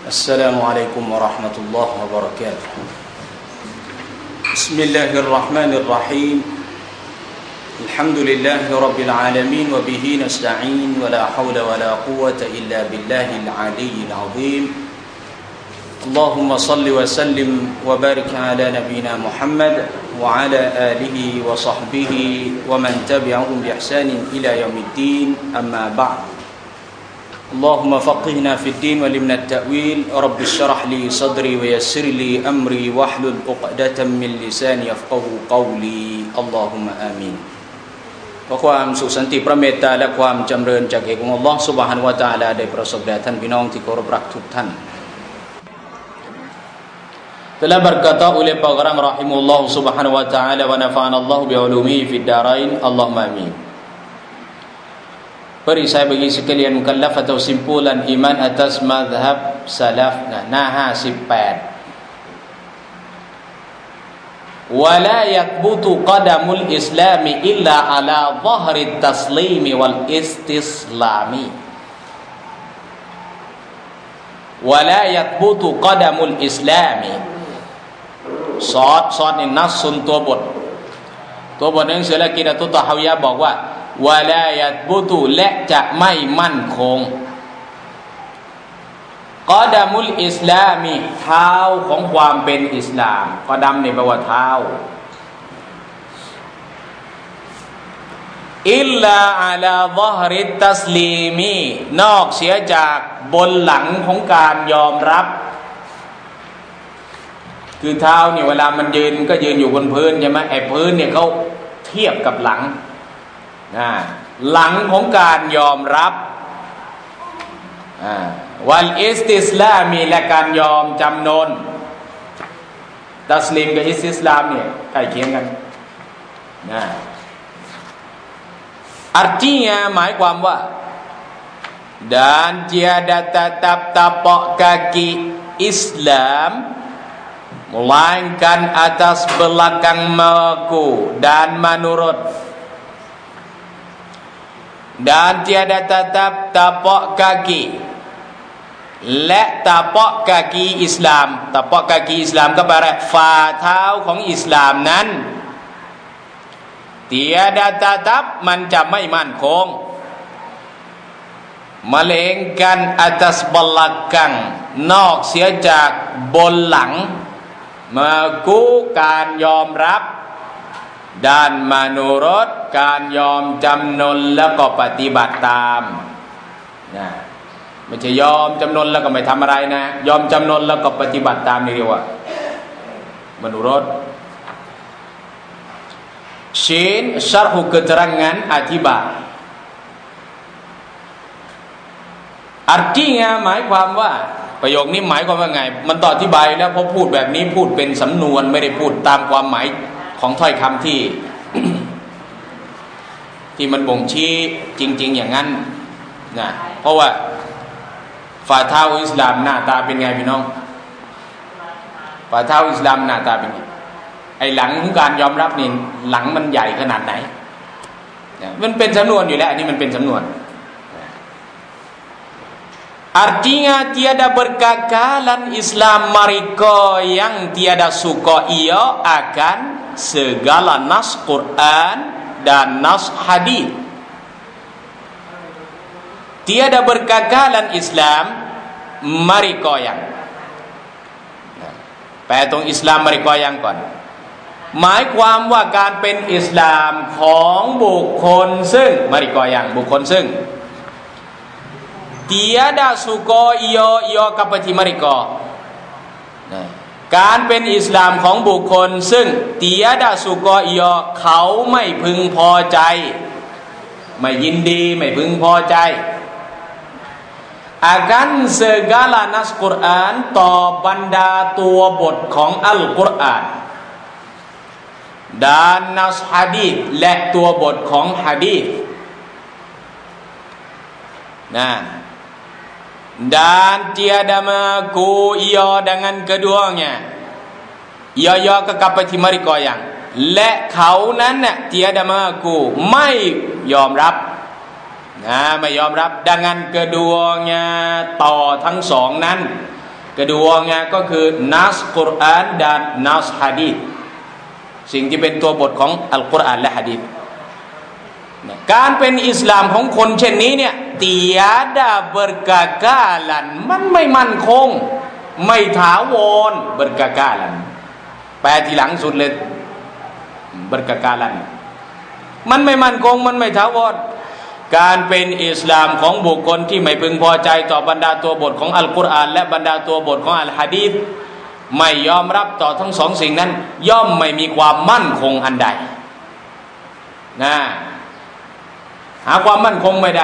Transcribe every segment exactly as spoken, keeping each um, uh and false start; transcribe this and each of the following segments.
السلام عليكم ورحمة الله وبركاته بسم الله الرحمن الرحيم الحمد لله رب العالمين وبه نستعين ولا حول ولا قوة إلا بالله العلي العظيم اللهم صل وسلم وبارك على نبينا محمد وعلى آله وصحبه ومن تبعهم بإحسان إلى يوم الدين أما بعد اللهم فقهنا في الدين وعلمنا التأويل رب اشرح لي صدري ويسر لي أمري واحلل عقدة من لساني يفقهوا قولي اللهم آمين ขอความสุขสันติพระเมตตาและความจำเริญจากเอกองค์อัลเลาะห์ซุบฮานะฮูวะตะอาลาได้ประสบแด่ท่านพี่น้องที่เคารพรักทุกท่าน telah berkata oleh Pak Garang rahimahullah subhanahu wa ta'ala wa nafa'ana Allah bi'ulumihi fid darain Allahumma amin. Perisai bagi sekalian mukallaf atau simpulan iman atas mazhab salaf nahห้าสิบแปด wala yakbutu qadamul islami illa ala dhahri taslimi wal istislami wala yakbutu qadamul islami ซอดซอดนี่นัสซุนตัวบทตัวบทหนังสือละกีดะตุตะฮาวิยะห์บอกว่าวะลายัตบุตุและจะไม่มั่นคงกอดามุลอิสลามีเท้าของความเป็นอิสลามกอดามนี่แปลว่าเท้าอิลลาอะลาฎอฮริตตัสลีมีนอกเสียจากบนหลังของการยอมรับคือเท้าเนี่ยเวลามันยืนก็ยืนอยู่บนพื้นใช่ไหมไอ้พื้นเนี่ยเขาเทียบกับหลังนะหลังของการยอมรับวัลอิสติสลามีและการยอมจำนนตัสลิมกับอิสติสลามเนี่ยใกล้เคียงกันนะ artinya หมายความว่า dan tiada tatap tapak kaki Islam melainkan atas belakang mengaku dan menurut dan tiada tatap tapak kaki และtapak kaki Islam tapak kaki Islam ก็แปลว่าฝ่าเท้าของอิสลามนั้น tiada tatap มันจะไม่มั่นคง melainkan atas belakang นอกเสียจากบนหลังมากู้การยอมรับด้านมนุรสการยอมจำนนแล้วก็ปฏิบัติตามนะไม่ใช่ยอมจำนนแล้วก็ไม่ทำอะไรนะยอมจำนนแล้วก็ปฏิบัติตามนี่เรียกว่ามนุรสชินsyarh keterangan อธิบาย artinya หมายความว่าประโยคนี้หมายความว่าไงมันต่ออธิบายแล้วพอพูดแบบนี้พูดเป็นสำนวนไม่ได้พูดตามความหมายของถ้อยคำที่ ที่มันบ่งชี้จริงๆอย่างนั้นนะเพราะว่าฝ่าเท้าอิสลามหน้าตาเป็นไงพี่น้องฝ่าเท้าอิสลามหน้าตาเป็นไงไอ้หลังของการยอมรับนี่หลังมันใหญ่ขนาดไหนมันเป็นสำนวนอยู่แล้วอันนี้มันเป็นสำนวน artinya tiada berkekalan Islam mereka yang tiada suka ia akan segala nas Quran dan nas hadis tiada berkekalan Islam mereka yang แปลตรงอิสลาม mereka yang ก่อนหมายความว่าการเป็นอิสลามของบุคคลซึ่ง mereka yang บุคคลซึ่งtiada suka ia ia kepada mereka การเป็นอิสลามของบุคคลซึ่ง tiada suka ia เขาไม่พึงพอใจไม่ยินดีไม่พึงพอใจ akan segala nas Quran ต่อบรรดาตัวบทของอัลกุรอาน dan nas hadis และตัวบทของหะดีษนะ dan tiada mengaku ia dengan keduanya ia ia kepada mereka yang และเขานั้นน่ะ tiada mengaku ไม่ยอมรับ นะไม่ยอมรับดังนั้น keduanya ต่อทั้งสองนั้น keduanyaก็คือนัสกุรอานdanนัสหะดีษสิ่งที่เป็นตัวบทของอัลกุรอานและหะดีษการเป็นอิสลามของคนเช่นนี้เนี่ย tiada berkekalan มันไม่มั่นคงไม่ถาวร berkekalan แปลทีหลังสุดเลย berkekalan มันไม่มั่นคงมันไม่ถาวรการเป็นอิสลามของบุคคลที่ไม่พึงพอใจต่อบรรดาตัวบทของอัลกุรอานและบรรดาตัวบทของอัลหะดีษไม่ยอมรับต่อทั้งสองสิ่งนั้นย่อมไม่มีความมั่นคงอันใดนะหาความมั่นคงไม่ได้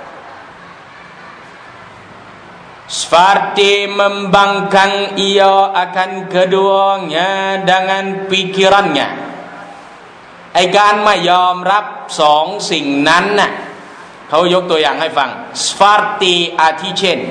seperti membangkang ia akan keduanya dengan pikirannya ไอ้การไม่ยอมรับสองสิ่งนั้นน่ะเขายกตัวอย่างให้ฟัง seperti อาทิเช่น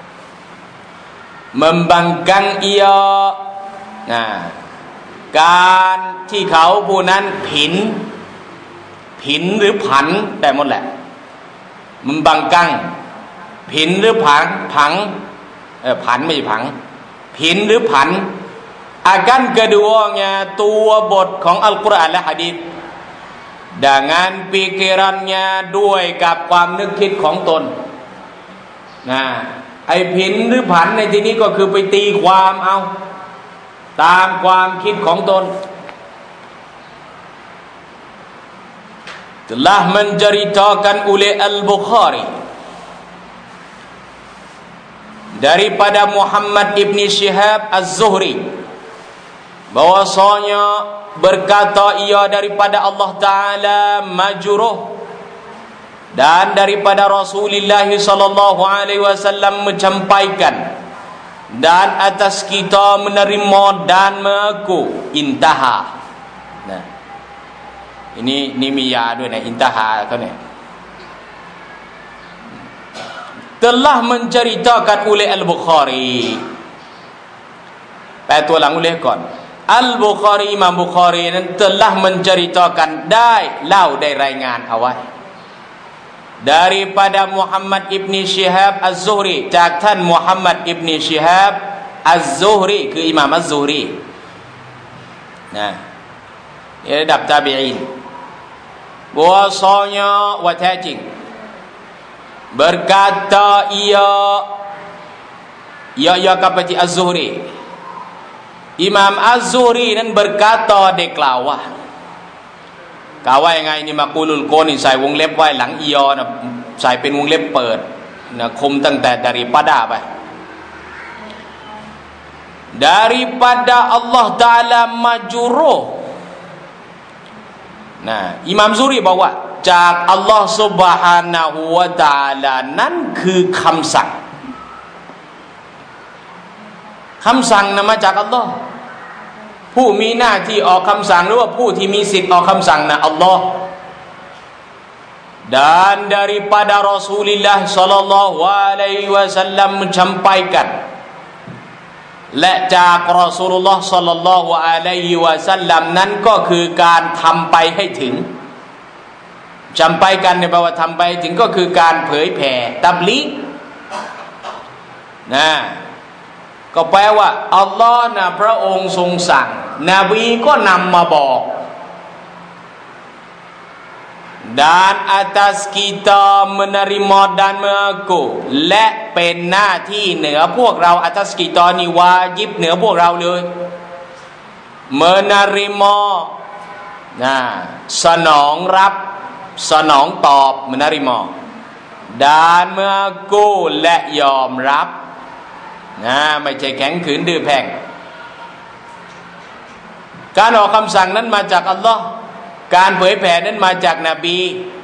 membangkang ia นะการที่เขาผู้นั้นผินผินหรือผันได้หมดแหละมันบังกังผินหรือผังผังเออผันไม่ใช่ผังผินหรือผันอาการkeduanyaตัวบทของอัลกุรอานและหะดีษ dengan pikirannya ด้วยกับความนึกคิดของตนนะไอ้ผินหรือผันในที่นี้ก็คือไปตีความเอาตามความคิดของตนtelah menceritakan oleh Al-Bukhari daripada Muhammad ibn Shihab Az-Zuhri bahwasanya berkata ia daripada Allah Ta'ala majruh dan daripada Rasulullah sallallahu alaihi wasallam menyampaikan dan atas kita menerima dan mengaku intaha. Nah ini ni miyahด้วยนะอินตาฮาเขาเนี่ย telah menceritakan oleh Al-Bukhari แปลตัวหลังเลยก่อน Al-Bukhari อิหม่าม Bukhari นั้น telah menceritakan ได้เล่าได้รายงานเอาไว้ daripada Muhammad ibn Shihab Az-Zuhri จากท่าน Muhammad ibn Shihab Az-Zuhri คืออิหม่าม Az-Zuhri นะนี่ระดับตาบีอีนbahwasanya waแท้จริง berkata ia ia ia kepada Az-Zuhri Imam Az-Zuhri นั้น berkata ได้กล่าวว่ากล่าวว่ายังไงนี่มากูลุลโกนี่ใส่วงเล็บไว้หลังอียอนะใส่เป็นวงเล็บเปิดนะคุมตั้งแต่ daripada ไป daripada Allah Ta'ala majruhนะอิหม่ามซุรีบอกว่าจากอัลลอฮ์ซุบฮานะฮูวะตะอาลานั่นคือคำสั่งคำสั่งนะมาจากอัลลอฮ์ผู้มีหน้าที่ออกคำสั่งหรือว่าผู้ที่มีสิทธิ์ออกคำสั่งนะอัลลอฮ์ dan daripada Rasulullah sallallahu alaihi wasallam menyampaikan และจากรอซูลุลลอฮ์ศ็อลลัลลอฮุอะลัยฮิวะซัลลัมนั้นก็คือการทำไปให้ถึงจำไปกันในแปลว่าทำไปถึงก็คือการเผยแผ่ตับลีกนะก็แปลว่าอัลลอฮ์นะพระองค์ทรงสั่งนบีก็นำมาบอก dan atas kita menerima dan mengaku และเป็นหน้าที่เหนือพวกเรา atas kita นี่วาญิบเหนือพวกเราเลย menerima นะสนองรับสนองตอบ menerima dan mengaku และยอมรับนะไม่ใช่แข็งขืนดื้อแพ่งการออกคำสั่งนั้นมาจากอัลลอฮ์การเผยแผ่นั้นมาจากนบี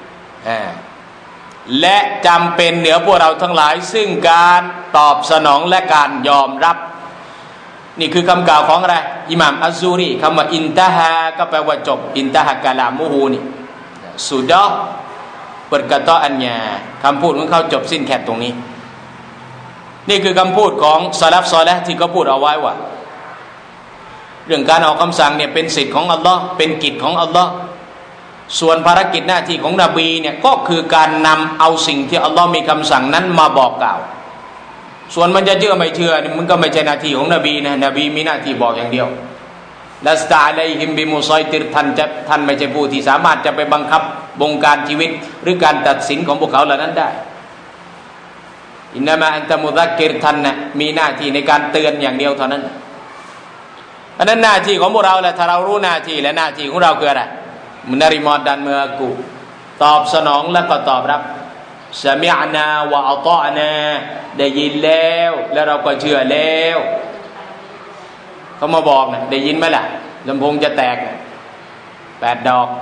และจำเป็นเหนือพวกเราทั้งหลายซึ่งการตอบสนองและการยอมรับนี่คือคำกล่าวของอะไรอิหม่ามอัซซูรีคำว่าอินตาฮาก็แปลว่าจบอินตาฮากะลามุฮูนี่สุดะเปิดกะตออัญญาคำพูดของเขาจบสิ้นแค่ตรงนี้นี่คือคำพูดของซะลัฟซอลิห์ที่เขาพูดเอาไว้ว่าเรื่องการออกคำสั่งเนี่ยเป็นสิทธิ์ของอัลลอฮ์เป็นกิจของอัลลอฮ์ส่วนภารกิจหน้าที่ของนบีเนี่ยก็คือการนำเอาสิ่งที่อัลลอฮ์มีคำสั่งนั้นมาบอกกล่าวส่วนมันจะเชื่อไม่เชื่อมันก็ไม่ใช่หน้าที่ของนบีนะนบีมีหน้าที่บอกอย่างเดียวลัสตาอะลัยฮิมบิมุซอยติรท่านจะท่านไม่ใช่ผู้ที่สามารถจะไปบังคับบงการชีวิตหรือการตัดสินของพวกเขาเหล่านั้นได้อินนามาอันตะมุซักกิรท่านนะมีหน้าที่ในการเตือนอย่างเดียวเท่านั้นอันนั้นหน้าที่ของพวกเราแหละถ้าเรารู้หน้าที่และหน้าที่ของเราคืออะไรมุนาริมอดันเมื่อกูตอบสนองแล้วก็ตอบรับซะมิอ์นาวะอะฏอนาได้ยินแล้วแล้วเราก็เชื่อแล้วเขามาบอกนะได้ยินไหมล่ะลำโพงจะแตกแปดดอก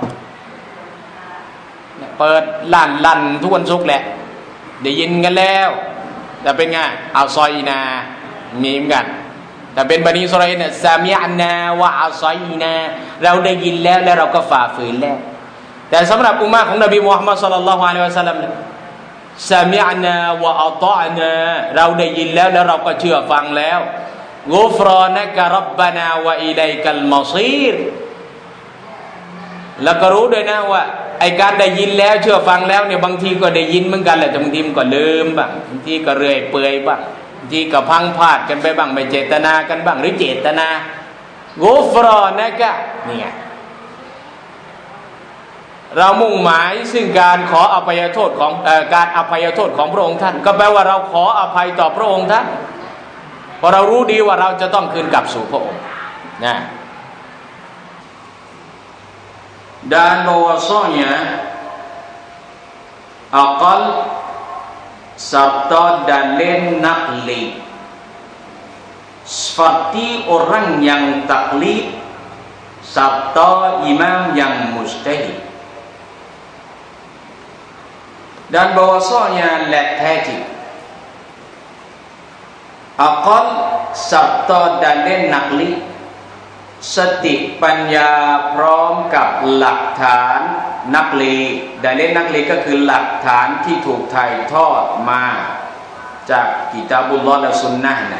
เปิดลั่นลั่นทุกวันศุกร์แหละได้ยินกันแล้วแต่เป็นไงเอาซอยนามีเหมือนกันแต่เป็นบันิอิสราเอลเนี่ยซามิอันนาวะอัซอยนาเราได้ยินแล้วแล้วเราก็ฝ่าฝืนแล้วแต่สำหรับอุมมะของนบีมุฮัมมัดศ็อลลัลลอฮุอะลัยฮิวะซัลลัมซามิอันนาวะอัฏอนาเราได้ยินแล้วแล้วเราก็เชื่อฟังแล้วกุฟรอนะกะร็อบบานาวะอิลัยกัลมอซีรแล้วก็รู้ด้วยนะว่าไอ้การได้ยินแล้วเชื่อฟังแล้วเนี่ยบางทีก็ได้ยินเหมือนกันแหละแต่บางทีมันก็ลืมบ้างบางทีก็เรื่อยเปื่อยบ้างบางทีก็พังพลาดกันไปบ้างไม่เจตนากันบ้างหรือเจตนากุฟรอนะกะเนี่ยเรามุ่งหมายซึ่งการขออภัยโทษของเอ่อการอภัยโทษของพระองค์ท่านก็แปลว่าเราขออภัยต่อพระองค์ท่านเพราะเรารู้ดีว่าเราจะต้องคืนกลับสู่พระองค์นะdan bahwasanya akal serta dalil nakli seperti orang yang taklid serta imam yang mujtahid dan bahwasanya la tajib akal serta dalil nakliสติปัญญาพร้อมกับหลักฐานนักลีได้เล่นนักลีก็คือหลักฐานที่ถูกถ่ายทอดมาจากกิตาบุลลอฮ์และซุนนะห์นะ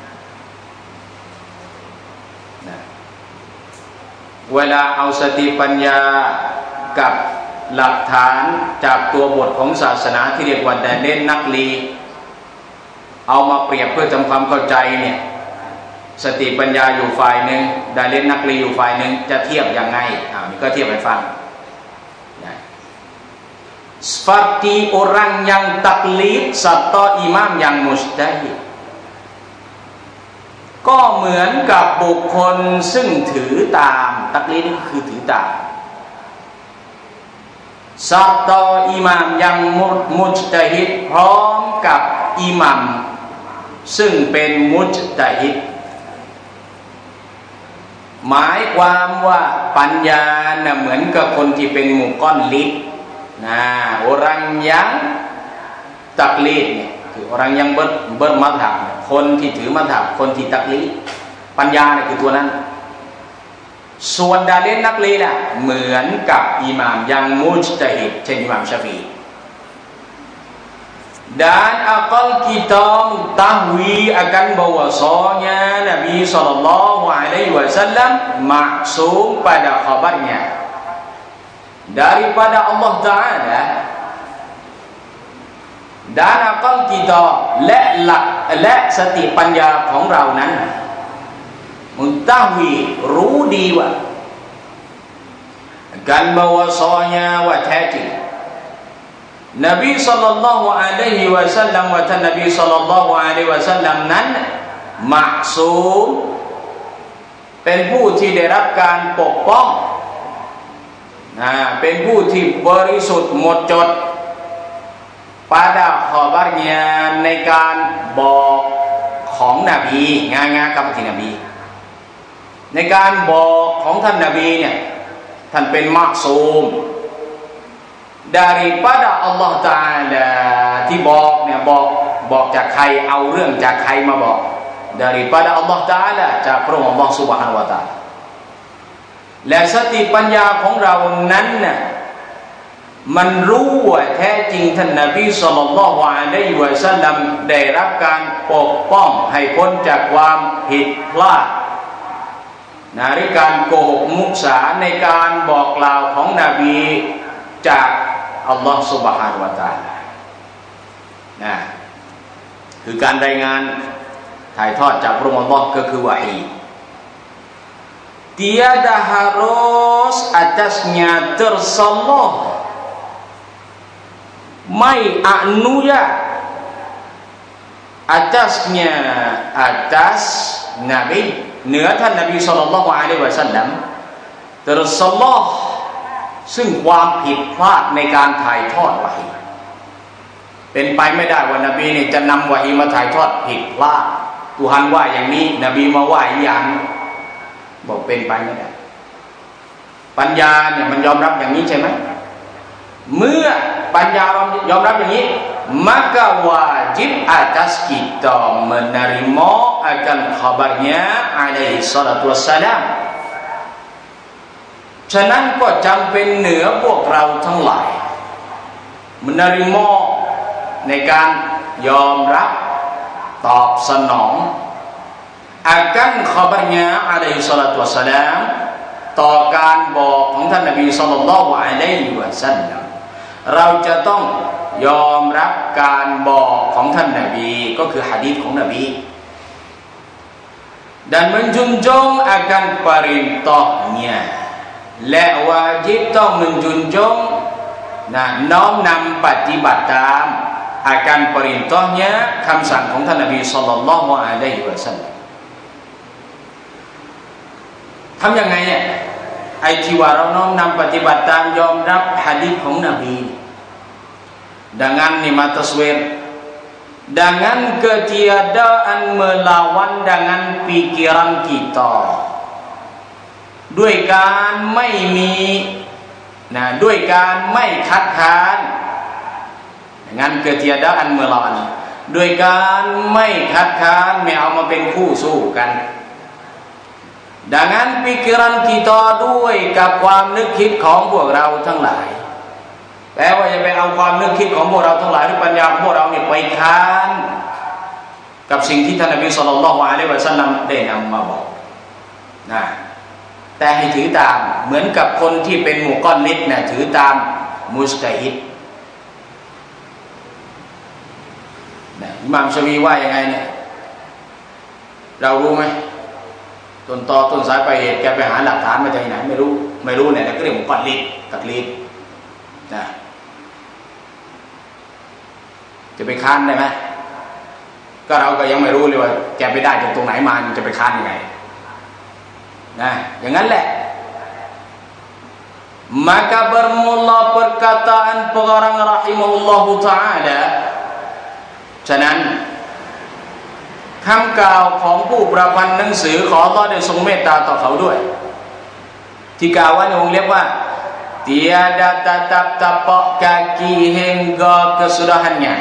นะเวลาเอาสติปัญญากับหลักฐานจากตัวบทของศาสนาที่เรียกว่าได้เล่นนักลีเอามาเปรียบเพื่อทำความเข้าใจเนี่ยสติปัญญาอยู่ฝ่ายหนึ่งดาเลนนักลีอยู่ฝ่ายหนึ่งจะเทียบยังไงอ่านี่ก็เทียบให้ฟัง seperti orang yang taklid serta imam yang mujtahid ก็เหมือนกับบุคคลซึ่งถือตามตักลีดคือถือตามสัตตออิหม่ามยังมุจตะฮิดพร้อมกับอิหม่ามซึ่งเป็นมุจตะฮิดหมายความว่าปัญญาน่ะเหมือนกับคนที่เป็นมุกอนลิดนะ orang yang taklid เนี่ยคือ orang yang ber bermadhab คนที่ถือมัธยบคนที่ตักลีดปัญญาเนี่ยคือตัวนั้นส่วนดาเลนนักลีดอะเหมือนกับอิหม่ามยังมุจตะฮิดเช่นอิหม่ามชาฟิอีdan akal kita mengetahui akan bahwasanya Nabi sallallahu alaihi wasallam maksum pada khabarnya daripada Allah Taala dan akal kita และหลักและสติปัญญาของเรานั้นmengetahui รู้ดีว่า akan bahwasanya wa ta'ala Nabi sallallahu alaihi wasallam ว่าท่านนบี sallallahu alaihi wasallam นั้นมะซูมเป็นผู้ที่ได้รับการปกป้องนะเป็นผู้ที่บริสุทธิ์หมดจด pada khabarnya ในการบอกของนบีงางากับที่นบีในการบอกของท่านนบีเนี่ยท่านเป็นมะซูมdaripada Allah Taala ที่บอกเนี่ยบอกบอกจากใครเอาเรื่องจากใครมาบอก daripada Allah Taala จากพระองค์ Allah Subhanahu Wa Taala และสติปัญญาของเรานั้นน่ะมันรู้ว่าแท้จริงท่านนบีศ็อลลัลลอฮุอะลัยฮิวะซัลลัมได้รับการปกป้องให้พ้นจากความผิดพลาดนะหรือการโกหกมุสาในการบอกกล่าวของนบีจากอัลลอฮฺ سبحانه และ تعالى นะคือการรายงานถ่ายทอดจากพระองค์อัลเลาะห์ก็คือวะฮีtiada harus atasnya tersalah ไม่อนุญาต atasnya atas Nabi เหนือท่านนบีศ็อลลัลลอฮุอะลัยฮิวะซัลลัม tersalah ซึ่งความผิดพลาดในการถ่ายทอดวะฮีเป็นไปไม่ได้ว่านบีเนี่ยจะนำวะฮีมาถ่ายทอดผิดพลาดตุฮันว่าอย่างนี้นบีมาว่าอย่างนี้บอกเป็นไปไม่ได้ปัญญาเนี่ยมันยอมรับอย่างนี้ใช่ไหมเมื่อปัญญายอมรับอย่างนี้ maka wajib atas kita menerima akan khabarnya alaihi salatu wassalam ฉะนั้นก็จำเป็นเหนือพวกเราทั้งหลาย menerima ในการยอมรับตอบสนองakan khabarnya alaihi salatu wassalam ต่อการบอกของท่านนบีศ็อลลัลลอฮุอะลัยฮิวะซัลลัมเราจะต้องยอมรับการบอกของท่านนบีก็คือหะดีษของนบี dan menjunjung akan perintahnya และวาญิบต้อง menjunjung นะน้อมนำปฏิบัติตาม akan perintahnya คำสั่งของท่านนบีศ็อลลัลลอฮุอะลัยฮิวะซัลลัมทำยังไงเนี่ยไอ้ที่ว่าเราน้อมนำปฏิบัติตามยอมรับหะดีษของนบี dengan lima taswir dengan ketiadaan melawan dengan pikiran kita ด้วยการไม่มีนะด้วยการไม่คัดค้าน dengan ketiadaan melawan ด้วยการไม่คัดค้านไม่เอามาเป็นคู่สู้กันdengan pikiran kita ด้วยกับความนึกคิดของพวกเราทั้งหลายแปลว่าจะไปเอาความนึกคิดของพวกเราทั้งหลายหรือปัญญาของพวกเราเนี่ยไปค้านกับสิ่งที่ท่านนบีศ็อลลัลลอฮุอะลัยฮิวะซัลลัมได้นำมาบอกนะแต่ให้ถือตามเหมือนกับคนที่เป็นมุกอลลิดเนี่ยถือตามมุจตะฮิดนะอิหม่ามชะวีว่ายังไงเนี่ยเรารู้ไหมต้นตอต้นสายปลายเหตุแกไปหาหลักฐานมาจากไหนไม่รู้ไม่รู้เนี่ยก็เรียกมุกอลลิดตักลีดนะจะไปค้านได้ไหมก็เราก็ยังไม่รู้เลยว่าแกไปได้จากตรงไหนมาจะไปค้านยังไงนะอย่างนั้นแหละ maka bermula perkataan pengarang rahimahullahu ta'ala ฉะนั้นคำกล่าวของผู้ประพันธ์หนังสือขออัลเลาะห์ได้ทรงเมตตาต่อเขาด้วยที่กล่าวไว้ในวงเล็บว่า tiada tatap tapak kaki hingga kesudahannya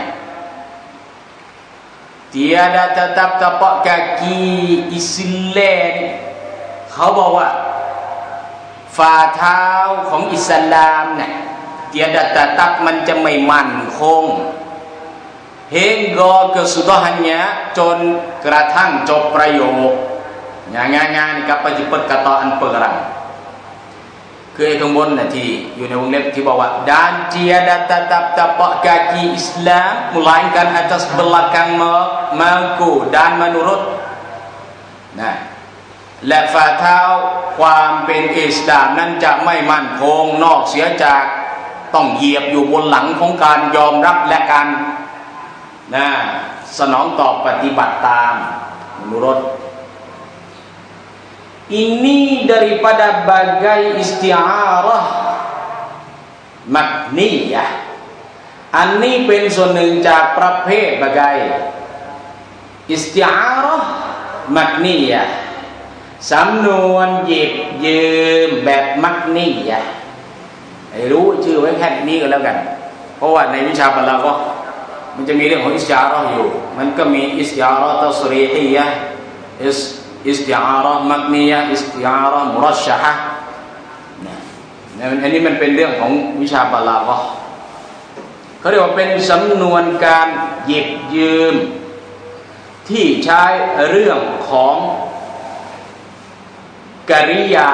tiada tatap tapak kaki Islam เขาบอกว่าฝ่าเท้าของอิสลามเนี่ย tiada tatap มันจะไม่มั่นคง hingga kesudahannya จนกระทั่งจบประโยคอย่างง่ายๆนี่ครับปฏิปัติกะตออันเปิดรังคือไอ้ข้างบนน่ะที่อยู่ในวงเล็บที่บอกว่า dan tiada tatap tapak kaki Islam melainkan atas belakang mangku dan menurut นะและฝ่าเท้าความเป็นอิสลามนั้นจะไม่มั่นคงนอกเสียจากต้องเหยียบอยู่บนหลังของการยอมรับและการนะสนองตอบปฏิบัติตามmenurut ini daripada bagai isti'arah makniyah อันนี้เป็นส่วนหนึ่งจากประเภท bagai isti'arah makniyah สำนวนหยิบยืมแบบมักนียะให้รู้ชื่อไว้แค่นี้ก็แล้วกันเพราะว่าในวิชาบาลาก็มันจะมีเรื่องของอิสติอาเราะห์อยู่มันก็มีอิสติอาเราะห์ตัศรีฮียะห์อิสอิสติอาเราะห์มักนียะห์อิสติอาเราะห์มุรัชชะฮะห์นะอันนี้มันเป็นเรื่องของวิชาบาลาก็เขาเรียกว่าเป็นสำนวนการหยิบยืมที่ใช้เรื่องของกริยา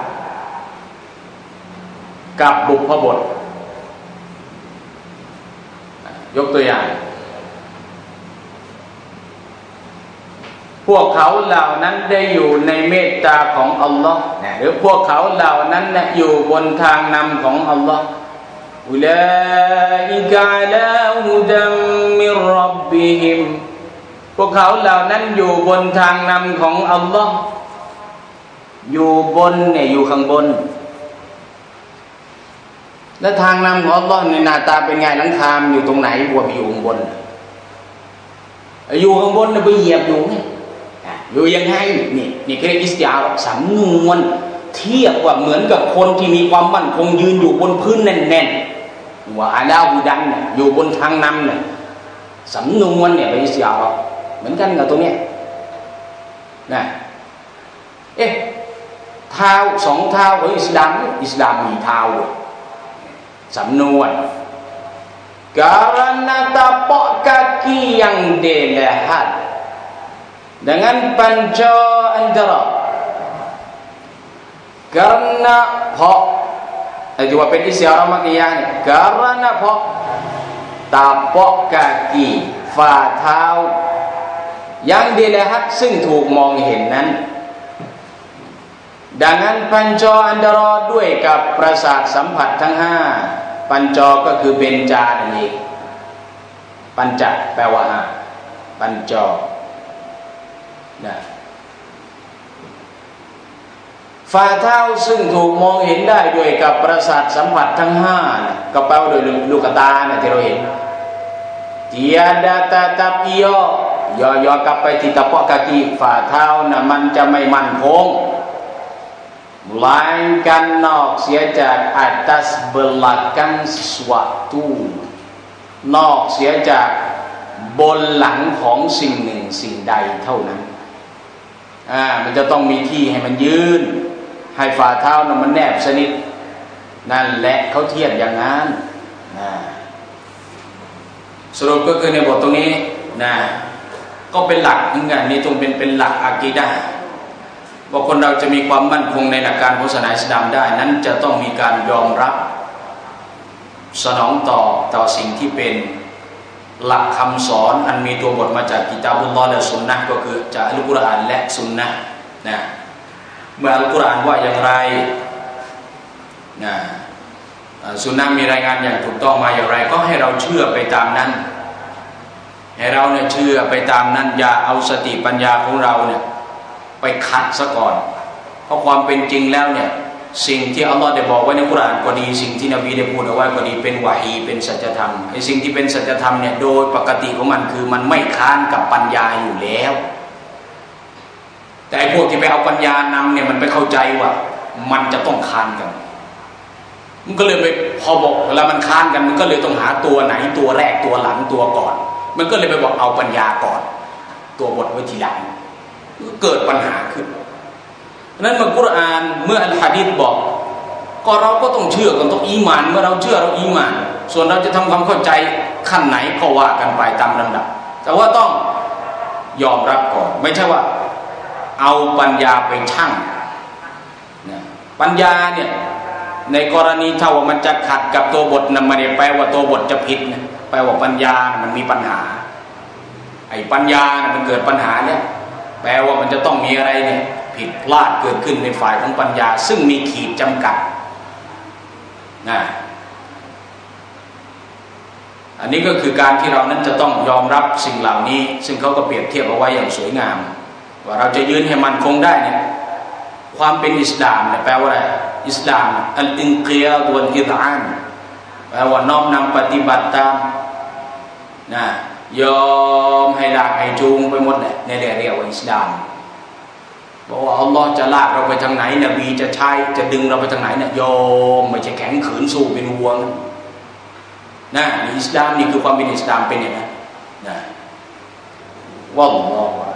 กับบุพบทยกตัวอย่างพวกเขาเหล่านั้นได้อยู่ในเมตตาของอัลลอฮ์นะหรือพวกเขาเหล่านั้นนะอยู่บนทางนำของอัลลอฮ์อุลาอิกะอะลาฮุดัมมิรร็อบบิฮิมพวกเขาเหล่านั้นอยู่บนทางนำของอัลลอฮ์อยู่บนเนี่ยอยู่ข้างบนแล้วทางนำของอัลลอฮ์ในหน้าตาเป็นไงหลังคามอยู่ตรงไหนบัวไปอยู่ข้างบนอยู่ข้างบนไปเหยียบอยู่ไงอยู่ยังไงนี่นี่เรียกอิสติอาเราะห์สำนวนเทียบว่าเหมือนกับคนที่มีความมั่นคงยืนอยู่บนพื้นแน่นๆว่าอะลาฮูดันอยู่บนทางนำเนี่ยสำนวนเนี่ยเป็นอิสติอาเราะห์เหมือนกันกับตรงเนี้ยนะเอ๊ะเท้าสองเท้าของอิสลามอิสลามมีเท้าสำนวน karena tapak kaki yang dilihat dengan panca antara karena เพราะไอ้ที่ว่าเป็นอิสติอาเราะห์มักกิยะห์เนี่ย karena เพราะ tapak kaki ฝ่าเท้าyang dilihat ซึ่งถูกมองเห็นนั้น dengan panca antara ด้วยกับประสาทสัมผัสทั้งห้าปัญจก็คือเบญจานั่นเองปัญจแปลว่าห้าปัญจนะฝ่าเท้าซึ่งถูกมองเห็นได้ด้วยกับประสาทสัมผัสทั้งห้านะก็แปลว่าโดยลูกตานะที่เราเห็น tiada tetapi yo yo yo กลับไปที่ตะปอกกากีฝ่าเท้านะมันจะไม่มั่นคงmelainkan นอกเสียจาก atas belakang sesuatu นอกเสียจากบนหลังของสิ่งหนึ่งสิ่งใดเท่านั้นอ่ามันจะต้องมีที่ให้มันยืนให้ฝ่าเท้านั้นมันแนบสนิทนั่นแหละเขาเทียบอย่างนั้นนะสรุปก็คือในบทตรงนี้นะก็เป็นหลักเหมือนกันนี่ตรงเป็นเป็นหลักอะกีดะห์ว่าคนเราจะมีความมั่นคงในหลักการของศาสนาอิสลามได้นั้นจะต้องมีการยอมรับสนองตอบต่อสิ่งที่เป็นหลักคำสอนอันมีตัวบทมาจากกิตาบุลลอฮ์และสุนนะห์ก็คือจากอัลกุรอานและสุนนะห์นะเมื่ออัลกุรอานว่าอย่างไรนะสุนนะห์มีรายงานอย่างถูกต้องมาอย่างไรก็ให้เราเชื่อไปตามนั้นให้เราเนี่ยเชื่อไปตามนั้นอย่าเอาสติปัญญาของเราเนี่ยไปขัดซะก่อนเพราะความเป็นจริงแล้วเนี่ยสิ่งที่อัลลอฮ์ได้บอกไว้ในกุรอานก็ดีสิ่งที่นบีได้พูดเอาไว้ก็ดีเป็นวะฮีเป็นสัจธรรมไอ้สิ่งที่เป็นสัจธรรมเนี่ยโดยปกติของมันคือมันไม่ค้านกับปัญญาอยู่แล้วแต่ไอ้พวกที่ไปเอาปัญญานำเนี่ยมันไปเข้าใจว่ามันจะต้องค้านกันมันก็เลยไปพอบอกแล้วมันค้านกันมันก็เลยต้องหาตัวไหนตัวแรกตัวหลังตัวก่อนมันก็เลยไปบอกเอาปัญญาก่อนตัวบทไว้ทีหลังเกิดปัญหาขึ้นนั้นเมื่อกุรอานเมื่ออัลหะดีษบอกก็เราก็ต้องเชื่อกันต้องอีหม่านเมื่อเราเชื่อเราอีหม่านส่วนเราจะทำความเข้าใจขั้นไหนก็ว่ากันไปตามลำดับแต่ว่าต้องยอมรับก่อนไม่ใช่ว่าเอาปัญญาไปชั่งนะปัญญาเนี่ยในกรณีถ้าว่ามันจะขัดกับตัวบทนั้นไม่ได้แปลว่าตัวบทจะผิดนะแปลว่าปัญญามันมีปัญหาไอ้ปัญญานะมันเกิดปัญหาเนี่ยแปลว่ามันจะต้องมีอะไรเนี่ยผิดพลาดเกิดขึ้นในฝ่ายของปัญญาซึ่งมีขีดจำกัดนะอันนี้ก็คือการที่เรานั้นจะต้องยอมรับสิ่งเหล่านี้ซึ่งเขาก็เปรียบเทียบเอาไว้อย่างสวยงามว่าเราจะยืนให้มันคงได้เนี่ยความเป็นอิสลามเนี่ยแปลว่าอะไรอิสลามอัลอินกิยาดวัลอิซอานแปลว่าน้อมนำปฏิบัติตามนะยอมให้ลากให้จูงไปหมดแหละในเรียกว่าอิสลามบอกว่าอัลลอฮ์จะลากเราไปทางไหนนบีจะใช้จะดึงเราไปทางไหนเนี่ยยอมไม่ใช่แข็งขืนสู้เป็นวัวนะอิสลามนี่คือความเป็นอิสลามเป็นอย่างนั้นนะวัลลอฮุ